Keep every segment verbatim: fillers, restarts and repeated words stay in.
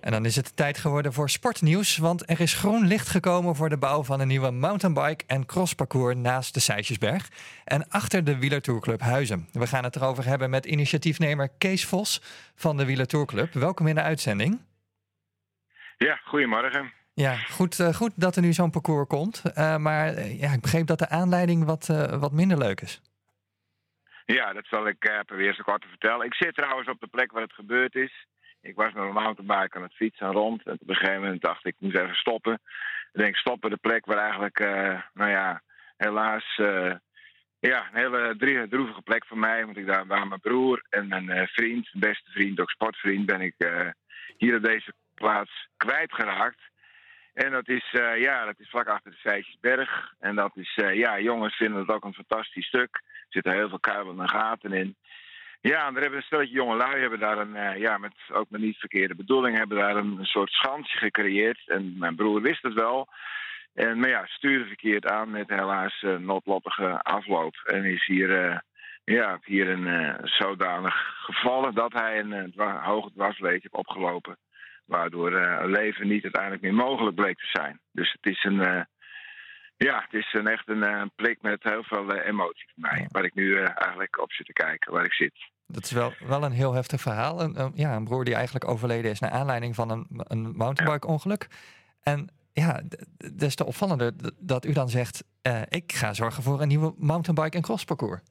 En dan is het tijd geworden voor sportnieuws, want er is groen licht gekomen voor de bouw van een nieuwe mountainbike- en crossparcours naast de Sijsjesberg en achter de Wielertourclub Huizen. We gaan het erover hebben met initiatiefnemer Kees Vos van de Wielertourclub. Welkom in de uitzending. Ja, goedemorgen. Ja, goed, uh, goed dat er nu zo'n parcours komt, uh, maar uh, ja, ik begreep dat de aanleiding wat, uh, wat minder leuk is. Ja, dat zal ik uh, proberen zo kort te vertellen. Ik zit trouwens op de plek waar het gebeurd is. Ik was met mijn mountainbike aan het fietsen rond. En op een gegeven moment dacht ik, ik moet even stoppen. Ik denk, stoppen de plek waar eigenlijk, uh, nou ja, helaas, uh, ja, een hele drie, droevige plek voor mij. Want ik daar waar mijn broer en mijn uh, vriend, mijn beste vriend, ook sportvriend, ben ik uh, hier op deze plaats kwijtgeraakt. En dat is, uh, ja, dat is vlak achter de Sijsjesberg. En dat is, uh, ja, jongens vinden het ook een fantastisch stuk. Er zitten heel veel kuilen en gaten in. Ja, en er hebben een stelletje jongelui hebben daar een, uh, ja, met ook met niet verkeerde bedoeling, hebben daar een, een soort schansje gecreëerd. En mijn broer wist het wel. En, maar ja, stuurde verkeerd aan met helaas uh, noodlottige afloop. En is hier, uh, ja, hier een uh, zodanig gevallen dat hij een uh, dwa- hoge dwarsleed heeft opgelopen. Waardoor uh, leven niet uiteindelijk meer mogelijk bleek te zijn. Dus het is een, uh, ja, het is een echt een uh, plek met heel veel uh, emotie voor mij. Waar ik nu uh, eigenlijk op zit te kijken, waar ik zit. Dat is wel, wel een heel heftig verhaal. Een, een, ja, een broer die eigenlijk overleden is naar aanleiding van een, een mountainbike-ongeluk. En ja, des te opvallender dat u dan zegt, uh, ik ga zorgen voor een nieuwe mountainbike- en crossparcours.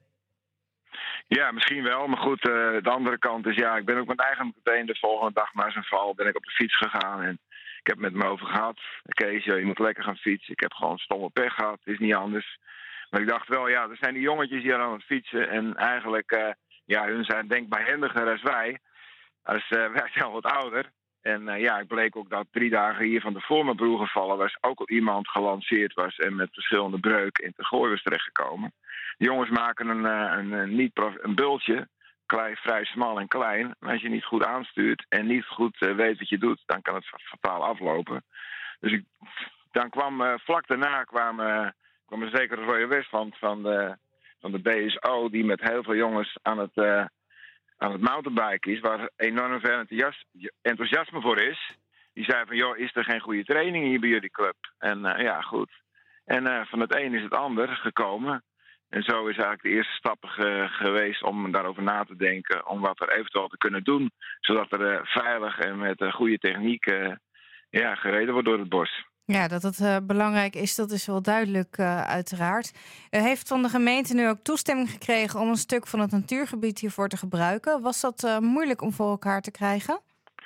Ja, misschien wel. Maar goed, uh, de andere kant is, ja, ik ben ook met eigen meteen de volgende dag na zijn val ben ik op de fiets gegaan. En ik heb het met me over gehad. Kees, je moet lekker gaan fietsen. Ik heb gewoon stomme pech gehad. Het is niet anders. Maar ik dacht wel, ja, er zijn die jongetjes hier aan het fietsen. En eigenlijk, uh, ja, hun zijn denkbehendiger als wij. Als, uh, wij zijn al wat ouder. En uh, ja, ik bleek ook dat drie dagen hier van tevoren mijn broer gevallen was. Ook al iemand gelanceerd was en met verschillende breuken in te gooi was terechtgekomen. De jongens maken een, een, een, niet prof, een bultje, klein, vrij smal en klein. Maar als je niet goed aanstuurt en niet goed uh, weet wat je doet, dan kan het fataal aflopen. Dus ik, dan kwam uh, vlak daarna kwam, uh, kwam er zeker een rode west van, van, de, van de B S O, die met heel veel jongens aan het, uh, aan het mountainbiken is, waar enorm veel enthousiasme voor is. Die zei van, joh, is er geen goede training hier bij jullie club? En uh, ja, goed. En uh, van het een is het ander gekomen. En zo is eigenlijk de eerste stap ge- geweest om daarover na te denken, om wat er eventueel te kunnen doen, zodat er uh, veilig en met uh, goede techniek uh, ja, gereden wordt door het bos. Ja, dat het uh, belangrijk is, dat is wel duidelijk uh, uiteraard. U heeft van de gemeente nu ook toestemming gekregen om een stuk van het natuurgebied hiervoor te gebruiken. Was dat uh, moeilijk om voor elkaar te krijgen?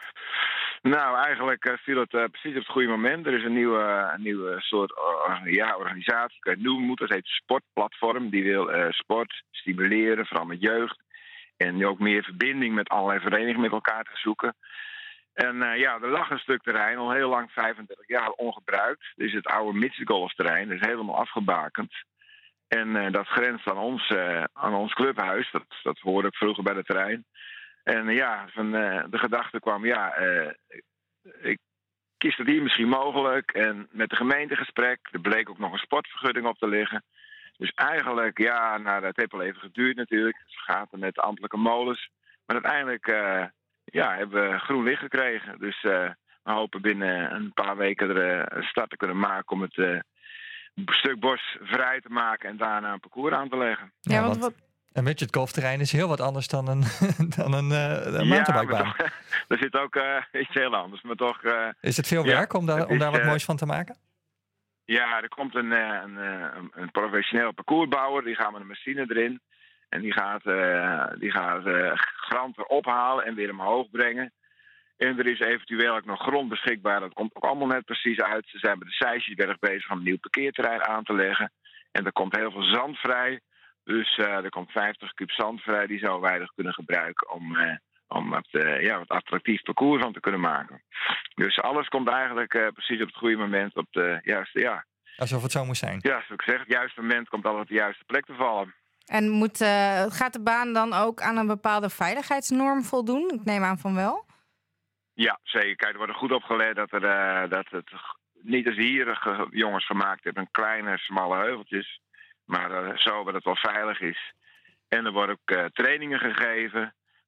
Nou, eigenlijk uh, viel het uh, precies op het goede moment. Er is een nieuwe, een nieuwe soort uh, ja, organisatie, ik weet niet hoe het moet. Dat heet Sportplatform. Die wil uh, sport stimuleren, vooral met jeugd. En ook meer verbinding met allerlei verenigingen met elkaar te zoeken. En uh, ja, er lag een stuk terrein, al heel lang, vijfendertig jaar, ongebruikt. Dit is het oude Mitsgolfterrein, dat is helemaal afgebakend. En uh, dat grenst aan ons, uh, aan ons clubhuis, dat, dat hoorde ik vroeger bij het terrein. En uh, ja, van, uh, de gedachte kwam, ja, uh, ik kies dat hier misschien mogelijk. En met de gemeentegesprek, er bleek ook nog een sportvergunning op te liggen. Dus eigenlijk, ja, nou, dat heeft wel even geduurd natuurlijk. Het gaat er met de ambtelijke molens. Maar uiteindelijk... Uh, Ja, hebben we groen licht gekregen. Dus uh, we hopen binnen een paar weken er uh, een start te kunnen maken om het uh, stuk bos vrij te maken en daarna een parcours aan te leggen. Ja, ja want wat... een midgetgolfterrein is heel wat anders dan een, dan een, uh, een mountainbikebaan. Ja, er zit ook uh, iets heel anders. Maar toch, uh, is het veel werk ja, om, daar, om is, daar wat uh, moois van te maken? Ja, er komt een, een, een, een professioneel parcoursbouwer. Die gaat met een machine erin. En die gaat, uh, die gaat uh, granten ophalen en weer omhoog brengen. En er is eventueel ook nog grond beschikbaar. Dat komt ook allemaal net precies uit. Ze zijn bij de Sijsjesberg bezig om een nieuw parkeerterrein aan te leggen. En er komt heel veel zand vrij. Dus uh, er komt vijftig kuub zand vrij. Die zouden wij nog kunnen gebruiken om, uh, om wat, uh, ja, wat attractief parcours van te kunnen maken. Dus alles komt eigenlijk uh, precies op het goede moment op de juiste, ja. Alsof het zo moest zijn. Ja, zoals ik zeg, het juiste moment komt alles op de juiste plek te vallen. En moet, uh, gaat de baan dan ook aan een bepaalde veiligheidsnorm voldoen? Ik neem aan van wel. Ja, zeker. Kijk, er wordt er goed op gelet dat, er, uh, dat het niet als hier ge- jongens gemaakt hebben, een kleine, smalle heuveltjes. Maar uh, zo dat het wel veilig is. En er worden ook uh, trainingen gegeven.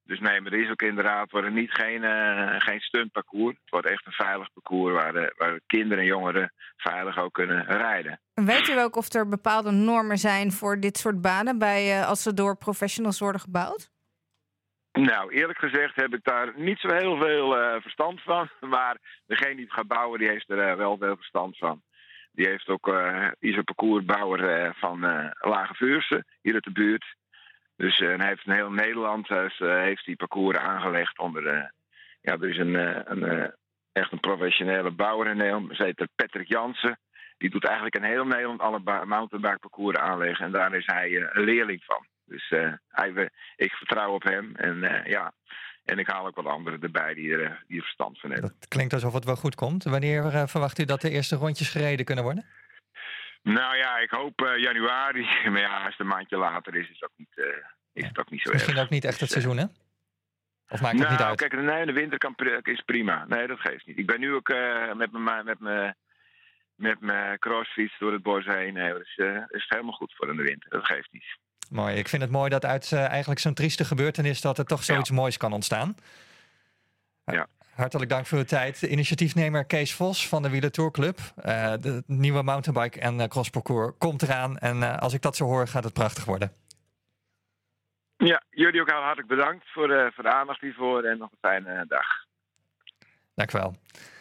Dus nee, maar er is ook inderdaad worden niet geen, uh, geen stuntparcours. Het wordt echt een veilig parcours waar, de, waar kinderen en jongeren veilig ook kunnen rijden. Weet u ook of er bepaalde normen zijn voor dit soort banen bij, uh, als ze door professionals worden gebouwd? Nou, eerlijk gezegd heb ik daar niet zo heel veel uh, verstand van. Maar degene die het gaat bouwen, die heeft er uh, wel veel verstand van. Die heeft ook, uh, die is een parcoursbouwer uh, van uh, Lage Vuursche, hier uit de buurt. Dus uh, hij heeft in heel Nederland uh, heeft die parcours aangelegd onder de, ja, er is een, uh, een uh, echt een professionele bouwer in Nederland. Ze heet Patrick Jansen. Die doet eigenlijk in heel Nederland alle ba- mountainbike parcours aanleggen. En daar is hij uh, een leerling van. Dus uh, hij, ik vertrouw op hem. En uh, ja, en ik haal ook wat anderen erbij die er, uh, die er verstand van hebben. Dat klinkt alsof het wel goed komt. Wanneer uh, verwacht u dat de eerste rondjes gereden kunnen worden? Nou ja, ik hoop uh, januari. Maar ja, als het een maandje later is, is het ook niet, uh, is ja. het ook niet zo Misschien erg. ook niet echt het seizoen, hè? Of maakt het nou, niet uit? Kijk, nee, de winter kan, is prima. Nee, dat geeft niet. Ik ben nu ook uh, met mijn met mijn met mijn crossfiets door het bos heen. Nee, dat is, uh, is helemaal goed voor in de winter. Dat geeft niet. Mooi. Ik vind het mooi dat uit uh, eigenlijk zo'n trieste gebeurtenis dat er toch zoiets ja. moois kan ontstaan. Ja. Hartelijk dank voor uw tijd. De initiatiefnemer Kees Vos van de Wielertourclub. Uh, de nieuwe mountainbike en uh, crossparcours komt eraan. En uh, als ik dat zo hoor, gaat het prachtig worden. Ja, jullie ook heel hartelijk bedankt voor, uh, voor de aandacht hiervoor. En nog een fijne dag. Dank u wel.